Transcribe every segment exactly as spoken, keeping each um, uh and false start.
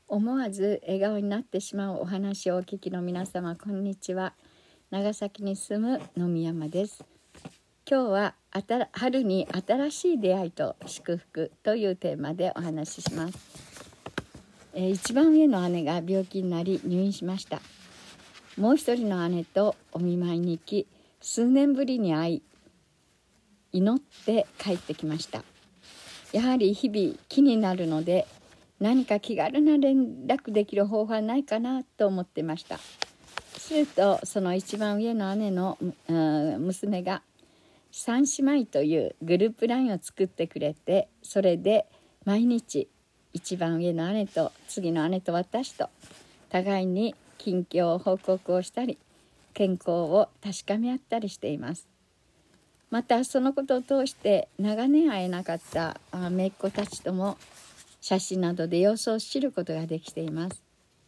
思わず笑顔になってしまうお話をお聞きの皆様、こんにちは。長崎に住む野見山です。今日は春に新しい出会いと祝福というテーマでお話しします。えー、一番上の姉が病気になり入院しました。もう一人の姉とお見舞いに行き、数年ぶりに会い祈って帰ってきました。やはり日々気になるので、何か気軽な連絡できる方法はないかなと思ってました。するとその一番上の姉の娘が三姉妹というグループラインを作ってくれて、それで毎日一番上の姉と次の姉と私と互いに近況報告をしたり、健康を確かめ合ったりしています。またそのことを通して長年会えなかった姪っ子たちとも写真などで様子を知ることができています。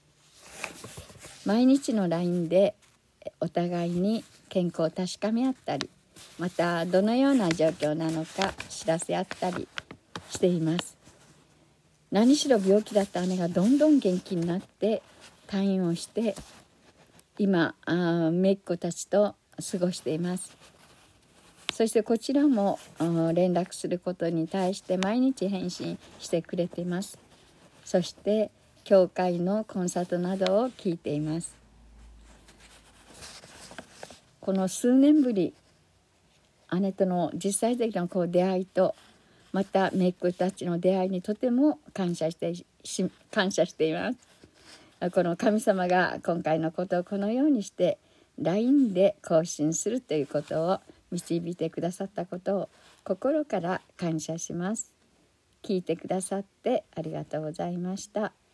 毎日の ライン でお互いに健康を確かめ合ったり、またどのような状況なのか知らせ合ったりしています。何しろ病気だった姉がどんどん元気になって退院をして、今姪っ子たちと過ごしています。そしてこちらも連絡することに対して毎日返信してくれています。そして教会のコンサートなどを聞いています。この数年ぶり、姉との実際的なこう出会いと、また姪っ子たちの出会いにとても感謝してし感謝しています。この神様が今回のことをこのようにして ライン で更新するということを導いてくださったことを心から感謝します。聞いてくださってありがとうございました。